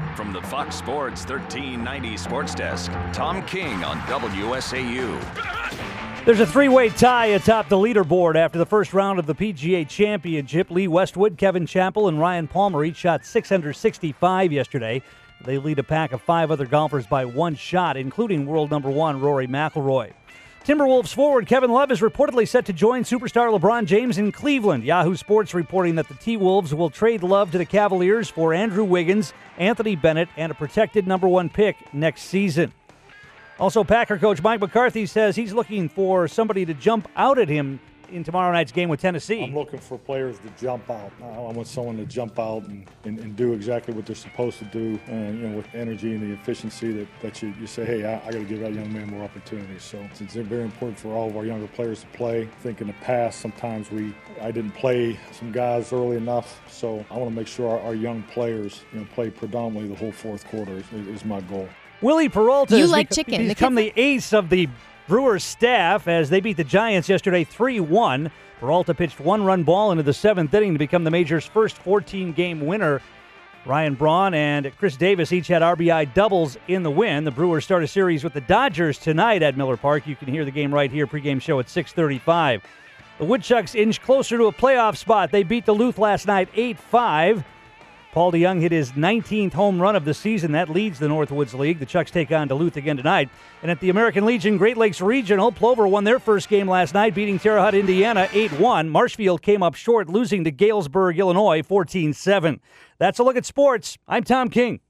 From the Fox Sports 1390 Sports Desk, Tom King on WSAU. There's a three-way tie atop the leaderboard after the first round of the PGA Championship. Lee Westwood, Kevin Chappell, and Ryan Palmer each shot 665 yesterday. They lead a pack of five other golfers by one shot, including world number one Rory McIlroy. Timberwolves forward Kevin Love is reportedly set to join superstar LeBron James in Cleveland. Yahoo Sports reporting that the T-Wolves will trade Love to the Cavaliers for Andrew Wiggins, Anthony Bennett, and a protected number one pick next season. Also, Packer coach Mike McCarthy says he's looking for somebody to jump out at him in tomorrow night's game with Tennessee. I'm looking for players to jump out. I want someone to jump out and do exactly what they're supposed to do, with energy and the efficiency that you say, hey, I got to give that young man more opportunities. So it's very important for all of our younger players to play. I think in the past, sometimes I didn't play some guys early enough, so I want to make sure our young players play predominantly the whole fourth quarter is my goal. Willie Peralta has chicken. become the ace of the Brewers staff as they beat the Giants yesterday 3-1. Peralta pitched one-run ball into the seventh inning to become the major's first 14-game winner. Ryan Braun and Chris Davis each had RBI doubles in the win. The Brewers start a series with the Dodgers tonight at Miller Park. You can hear the game right here, pregame show at 6:35. The Woodchucks inch closer to a playoff spot. They beat Duluth last night 8-5. Paul DeYoung hit his 19th home run of the season. That leads the Northwoods League. The Chucks take on Duluth again tonight. And at the American Legion Great Lakes Regional, Plover won their first game last night, beating Terre Haute, Indiana 8-1. Marshfield came up short, losing to Galesburg, Illinois 14-7. That's a look at sports. I'm Tom King.